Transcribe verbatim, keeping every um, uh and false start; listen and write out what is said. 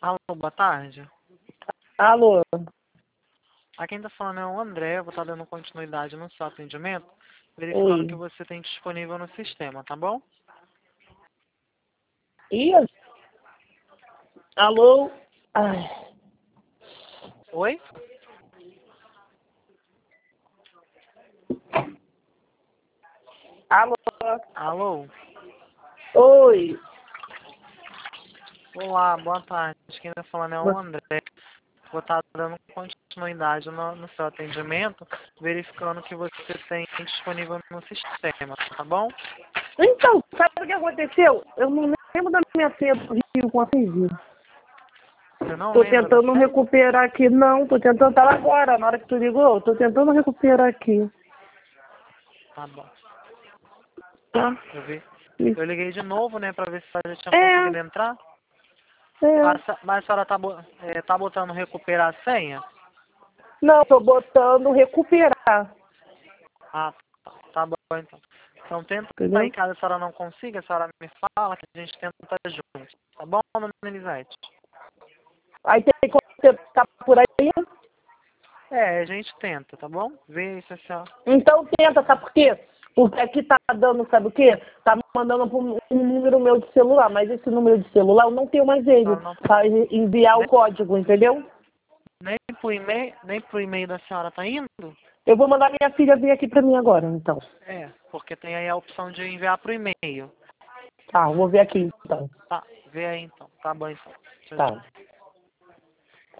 Alô, boa tarde. Alô? Aqui quem está falando é o André, eu vou estar dando continuidade no seu atendimento, verificando o que Oi. você tem disponível no sistema, tá bom? Ih, alô? Ai. Oi? Alô? Alô? Oi. Olá, boa tarde. Quem está falando é o Bo- André. Vou estar dando continuidade no, no seu atendimento, verificando o que você tem disponível no sistema, tá bom? Então, sabe o que aconteceu? Eu não lembro da minha senha do Rio com a Rio. Você não Tô lembra da tentando senha? recuperar aqui. Não, tô tentando. Tava agora, na hora que tu ligou. Tô tentando recuperar aqui. Tá bom. Tá? Eu vi. Eu liguei de novo, né, pra ver se a gente tinha É, conseguido entrar. é. Mas, mas a senhora tá, bo- é, tá botando recuperar a senha? Não, tô botando recuperar. Ah, tá, tá bom então. Então tenta aí, Entendeu? caso a senhora não consiga, a senhora me fala que a gente tenta junto. Tá bom, dona Elisete? Aí tem que tá por aí. É, a gente tenta, tá bom? Vê se a senhora... Então tenta, sabe por quê? Porque aqui tá dando, sabe o quê? Tá mandando pro um número meu de celular, mas esse número de celular eu não tenho mais a ele senhora não, para enviar o nem, código, entendeu? nem pro e-mail, nem pro e-mail da senhora tá indo? Eu vou mandar minha filha vir aqui pra mim agora, então. É, porque tem aí a opção de enviar pro e-mail. Tá, eu vou ver aqui então. Tá, vê aí então. Tá bom então. Tchau, tchau. Tá.